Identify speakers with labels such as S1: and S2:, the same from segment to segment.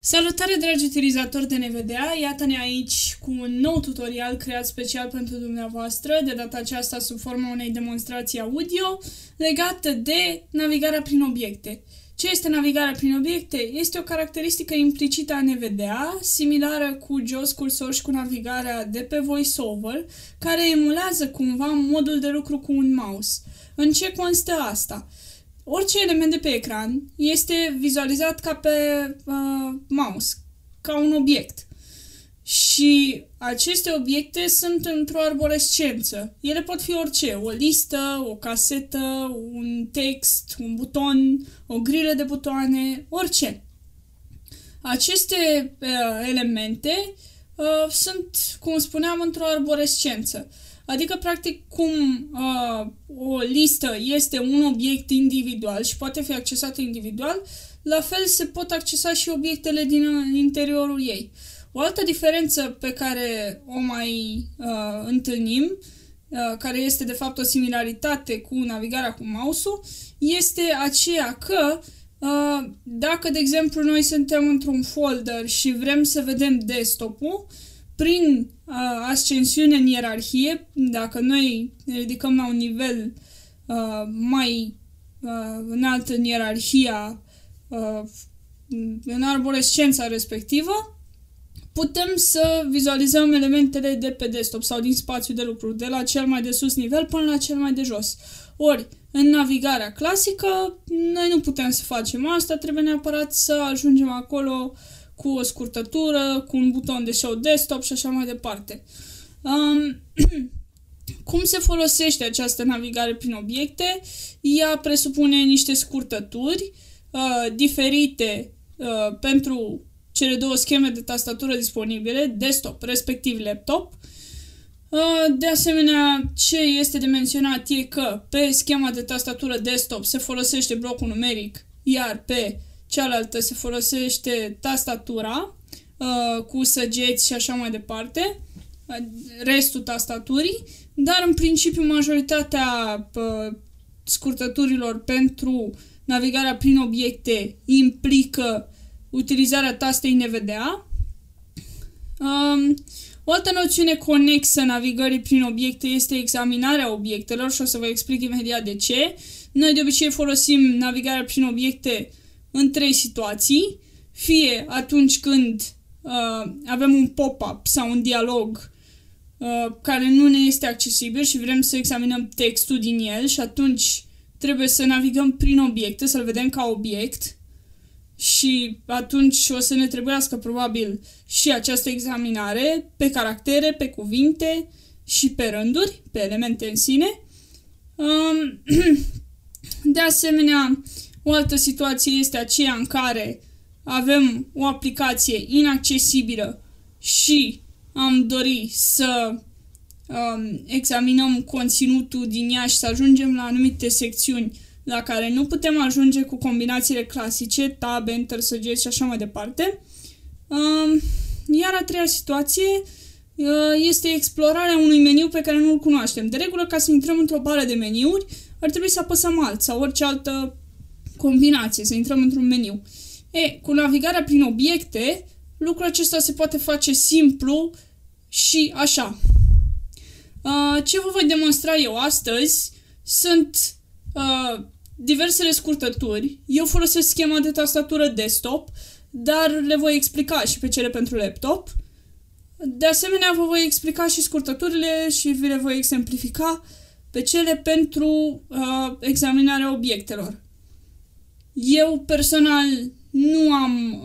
S1: Salutare, dragi utilizatori de NVDA! Iată-ne aici cu un nou tutorial creat special pentru dumneavoastră, de data aceasta sub forma unei demonstrații audio legată de navigarea prin obiecte. Ce este navigarea prin obiecte? Este o caracteristică implicită a NVDA, similară cu JAWS Cursor și cu navigarea de pe VoiceOver, care emulează cumva modul de lucru cu un mouse. În ce constă asta? Orice element de pe ecran este vizualizat ca pe mouse, ca un obiect. Și aceste obiecte sunt într-o arborescență. Ele pot fi orice, o listă, o casetă, un text, un buton, o grilă de butoane, orice. Aceste elemente sunt, cum spuneam, într-o arborescență. Adică, practic, cum o listă este un obiect individual și poate fi accesată individual, la fel se pot accesa și obiectele din interiorul ei. O altă diferență pe care o mai întâlnim, care este de fapt o similaritate cu navigarea cu mouse-ul, este aceea că dacă, de exemplu, noi suntem într-un folder și vrem să vedem desktop-ul, prin ascensiune în ierarhie, dacă noi ne ridicăm la un nivel mai înalt în ierarhia, în arborescența respectivă, putem să vizualizăm elementele de pe desktop sau din spațiul de lucru, de la cel mai de sus nivel până la cel mai de jos. Ori, în navigarea clasică, noi nu putem să facem asta, trebuie neapărat să ajungem acolo cu o scurtătură, cu un buton de show desktop și așa mai departe. Cum se folosește această navigare prin obiecte? Ea presupune niște scurtături diferite pentru cele două scheme de tastatură disponibile, desktop respectiv laptop. De asemenea, ce este de menționat e că pe schema de tastatură desktop se folosește blocul numeric, iar pe cealaltă se folosește tastatura cu săgeți și așa mai departe, restul tastaturii, dar în principiu majoritatea scurtăturilor pentru navigarea prin obiecte implică utilizarea tastei NVDA. O altă noțiune conexă navigării prin obiecte este examinarea obiectelor și o să vă explic imediat de ce. Noi de obicei folosim navigarea prin obiecte în trei situații, fie atunci când avem un pop-up sau un dialog care nu ne este accesibil și vrem să examinăm textul din el și atunci trebuie să navigăm prin obiecte, să-l vedem ca obiect și atunci o să ne trebuiască probabil și această examinare pe caractere, pe cuvinte și pe rânduri, pe elemente în sine. De asemenea, o altă situație este aceea în care avem o aplicație inaccesibilă și am dori să examinăm conținutul din ea și să ajungem la anumite secțiuni la care nu putem ajunge cu combinațiile clasice, tab, enter, săgeți și așa mai departe. Iar a treia situație este explorarea unui meniu pe care nu-l cunoaștem. De regulă, ca să intrăm într-o bară de meniuri, ar trebui să apăsăm alt sau orice altă combinație, să intrăm într-un meniu. Cu navigarea prin obiecte, lucrul acesta se poate face simplu și așa. Ce vă voi demonstra eu astăzi sunt diversele scurtături. Eu folosesc schema de tastatură desktop, dar le voi explica și pe cele pentru laptop. De asemenea, vă voi explica și scurtăturile și vi le voi exemplifica pe cele pentru examinarea obiectelor. Eu personal nu am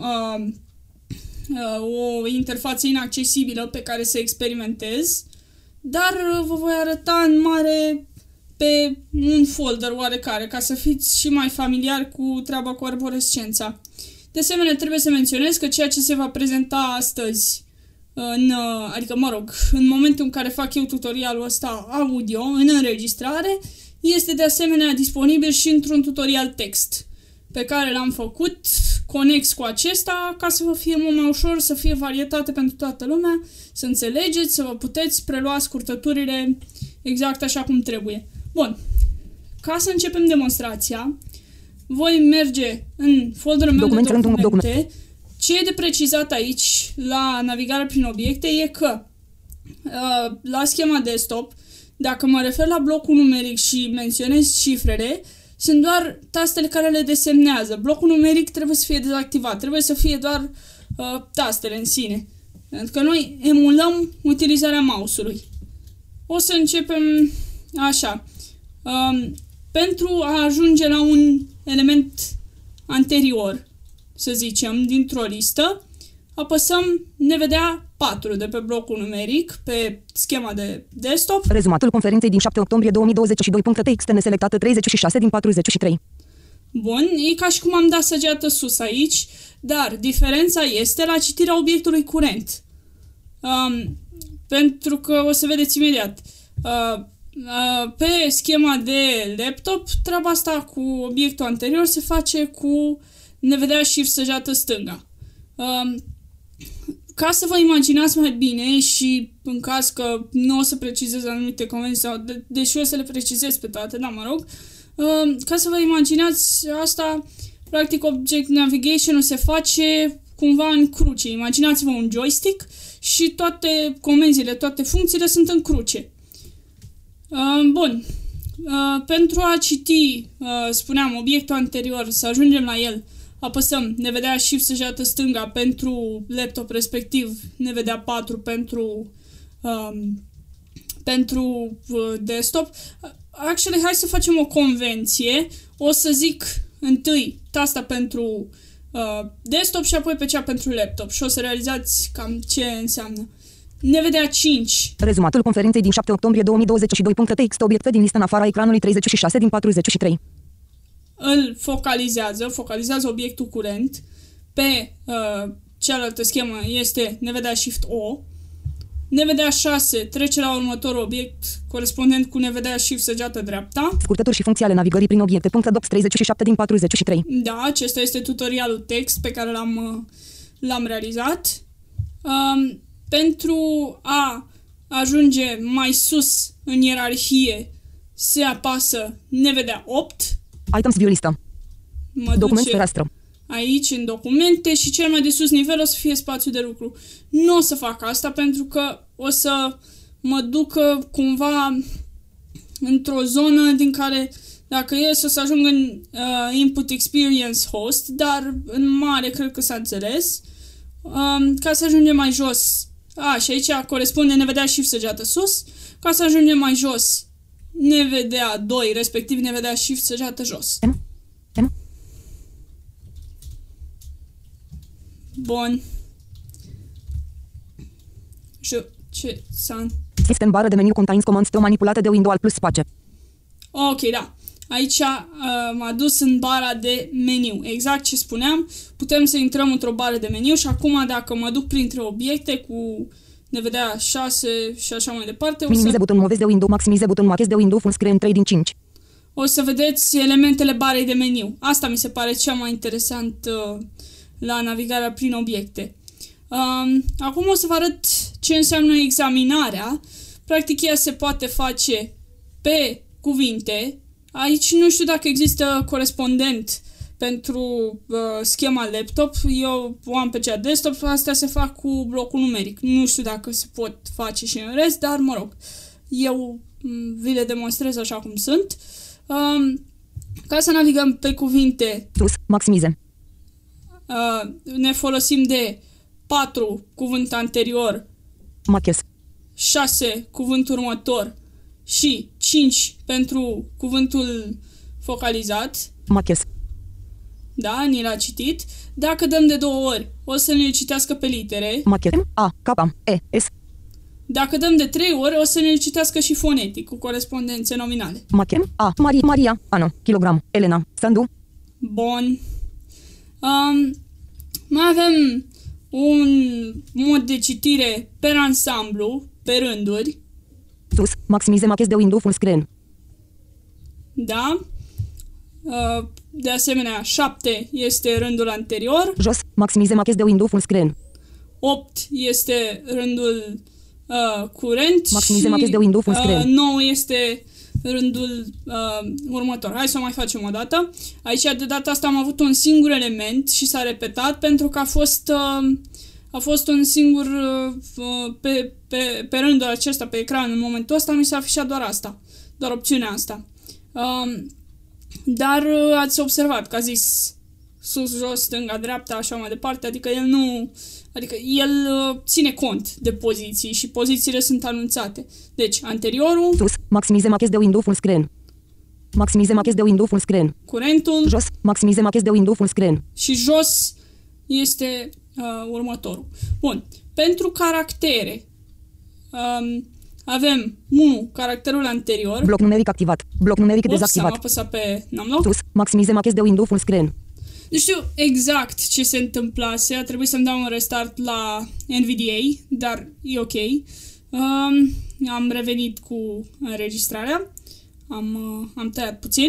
S1: o interfață inaccesibilă pe care să experimentez, dar vă voi arăta în mare pe un folder oarecare, ca să fiți și mai familiari cu treaba cu arborescența. De asemenea, trebuie să menționez că ceea ce se va prezenta astăzi, în momentul în care fac eu tutorialul ăsta audio, în înregistrare, este de asemenea disponibil și într-un tutorial text, pe care l-am făcut conex cu acesta, ca să vă fie mult mai ușor, să fie varietate pentru toată lumea, să înțelegeți, să vă puteți prelua scurtăturile exact așa cum trebuie. Bun, ca să începem demonstrația, voi merge în folderul meu de documente Ce e de precizat aici la navigarea prin obiecte e că la schema desktop, dacă mă refer la blocul numeric și menționez cifrele, sunt doar tastele care le desemnează. Blocul numeric trebuie să fie dezactivat, trebuie să fie doar tastele în sine. Pentru că noi emulăm utilizarea mouse-ului. O să începem așa. Pentru a ajunge la un element anterior, să zicem, dintr-o listă, apăsăm nevedea 4 de pe blocul numeric, pe schema de desktop.
S2: Rezumatul conferinței din 7 octombrie 2022.txt neselectată 36 din 43.
S1: Bun, e ca și cum am dat săgeată sus aici, dar diferența este la citirea obiectului curent. Pentru că o să vedeți imediat. Pe schema de laptop, treaba asta cu obiectul anterior se face cu nevedea shift săgeată stânga. Ca să vă imaginați mai bine și în caz că nu o să precizez anumite convenții sau deși o să le precizez pe toate, da, mă rog, ca să vă imaginați asta, practic Object Navigation-ul se face cumva în cruce. Imaginați-vă un joystick și toate comenzile, toate funcțiile sunt în cruce. Bun. Pentru a citi, spuneam, obiectul anterior, să ajungem la el, apăsăm nevedea shift săgeată stânga pentru laptop, respectiv nevedea 4 pentru desktop. Actually, hai să facem o convenție. O să zic întâi tasta pentru desktop și apoi pe cea pentru laptop și o să realizați cam ce înseamnă. Nevedea 5.
S2: Rezumatul conferinței din 7 octombrie 2022.txt obiecte din listă în afara ecranului 36 din 43.
S1: Îl focalizează obiectul curent. Pe cealaltă schemă este nevedea Shift O. Nevedea 6 trece la următorul obiect corespondent cu nevedea Shift săgeată dreapta.
S2: Scurtături și funcții ale navigării prin obiecte. Docs 37 din 43.
S1: Da, acesta este tutorialul text pe care l-am realizat. Pentru a ajunge mai sus în ierarhie se apasă nevedea 8.
S2: Items view listă. Document fereastră.
S1: Aici în documente și cel mai de sus nivel o să fie spațiu de lucru. Nu o să fac asta pentru că o să mă ducă cumva într-o zonă din care dacă e să ajung în Input Experience Host, dar în mare cred că s-a înțeles. Ca să ajungem mai jos, și aici corespunde nevedea Shift săgeată sus, ca să ajungem mai jos, nevedea 2, respectiv nevedea Shift săgeată jos. Bun. Ce s-a...
S2: System bară de meniu contains commands manipulate de Windows plus space.
S1: Ok, da. Aici m-a dus în bara de meniu. Exact ce spuneam, putem să intrăm într-o bară de meniu și acum dacă mă duc printre obiecte cu nevedea 6 și așa mai departe,
S2: minimize buton movezi de Windows, maximize buton marches de Windows, full screen 3 din 5.
S1: O să vedeți elementele barei de meniu. Asta mi se pare cea mai interesant la navigarea prin obiecte. Acum o să vă arăt ce înseamnă examinarea. Practic ea se poate face pe cuvinte. Aici nu știu dacă există corespondent pentru schema laptop. Eu o am pe cea desktop. Astea se fac cu blocul numeric. Nu știu dacă se pot face și în rest, dar mă rog. Eu vi le demonstrez așa cum sunt. Ca să navigăm pe cuvinte,
S2: maximize.
S1: Ne folosim de 4 cuvânt anterior,
S2: Marches.
S1: 6 cuvânt următor și 5 pentru cuvântul focalizat.
S2: Marches.
S1: Da, ni l-a citit. Dacă dăm de 2 ori, o să ne citească pe litere.
S2: Marches. A, K, E, S.
S1: Dacă dăm de 3 ori, o să ne citească și fonetic, cu corespondențe nominale.
S2: Marches. A, Maria, Ana, kilogram, Elena, Sandu.
S1: Bun. Mai avem un mod de citire per ansamblu, pe rânduri.
S2: Sus, maximize marches de Windows full screen.
S1: Da. De asemenea, 7 este rândul anterior.
S2: Jos, maximize marches de Windows full screen.
S1: 8 este rândul curent.
S2: Maximize marches de Windows full screen.
S1: 9 este rândul următor. Hai să o mai facem o dată. Aici de data asta am avut un singur element și s-a repetat pentru că a fost un singur pe rândul acesta, pe ecran. În momentul ăsta mi s-a afișat doar asta, doar opțiunea asta. Dar ați observat că a zis sus, jos, stânga, dreapta, așa mai departe, adică el ține cont de poziții și pozițiile sunt anunțate. Deci, anteriorul...
S2: Sus, maximize machezi de window full screen. Maximize machezi de window full screen.
S1: Curentul.
S2: Jos, maximize machezi de window full screen.
S1: Și jos este următorul. Bun. Pentru caractere avem 1. Caracterul anterior.
S2: Bloc numeric activat. Bloc numeric dezactivat.
S1: Am apăsat pe numlock.
S2: Sus, maximize machezi de window full screen.
S1: Nu știu exact ce se întâmplase, a trebuit să-mi dau un restart la NVDA, dar e ok. Am revenit cu înregistrarea, am tăiat puțin.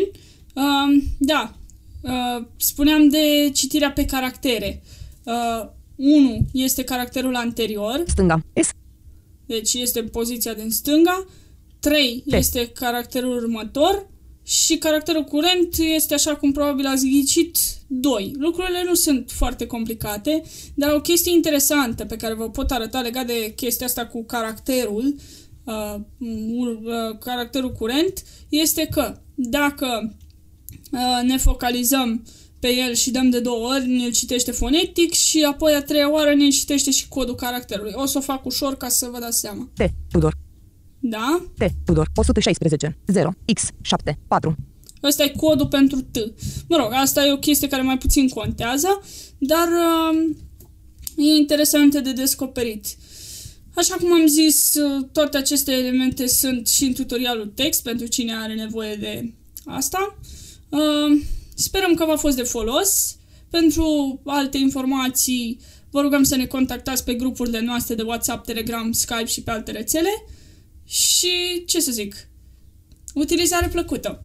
S1: Spuneam de citirea pe caractere. 1 este caracterul anterior.
S2: Stânga, S.
S1: Deci este poziția din stânga. 3 este caracterul următor. Și caracterul curent este, așa cum probabil ați ghicit, 2. Lucrurile nu sunt foarte complicate, dar o chestie interesantă pe care vă pot arăta legat de chestia asta cu caracterul curent este că dacă ne focalizăm pe el și dăm de 2 ori, ne citește fonetic și apoi a 3-a oară ne citește și codul caracterului. O să o fac ușor ca să vă dați seama.
S2: T, Tudor.
S1: Da?
S2: T, Tudor, 116, 0, X, 7, 4.
S1: Ăsta e codul pentru T. Mă rog, asta e o chestie care mai puțin contează, dar e interesantă de descoperit. Așa cum am zis, toate aceste elemente sunt și în tutorialul text pentru cine are nevoie de asta. Sperăm că v-a fost de folos. Pentru alte informații vă rugăm să ne contactați pe grupurile noastre de WhatsApp, Telegram, Skype și pe alte rețele. Și ce să zic, utilizare plăcută!